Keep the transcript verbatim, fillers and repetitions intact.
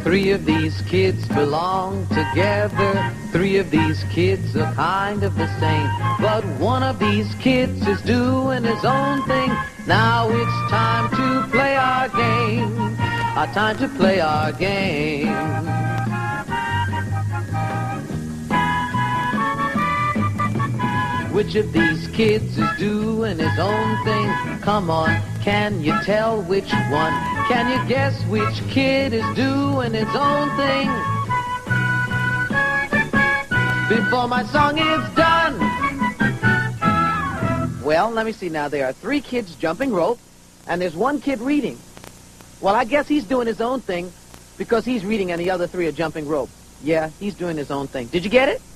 Three of these kids belong together. Three of these kids are kind of the same. But one of these kids is doing his own thing. Now it's time to play our game. Our time to play our game. Which of these kids is doing his own thing? Come on, can you tell which one? Can you guess which kid is doing his own thing? Before my song is done. Well, let me see now. There are three kids jumping rope, and there's one kid reading. Well, I guess he's doing his own thing because he's reading and the other three are jumping rope. Yeah, he's doing his own thing. Did you get it?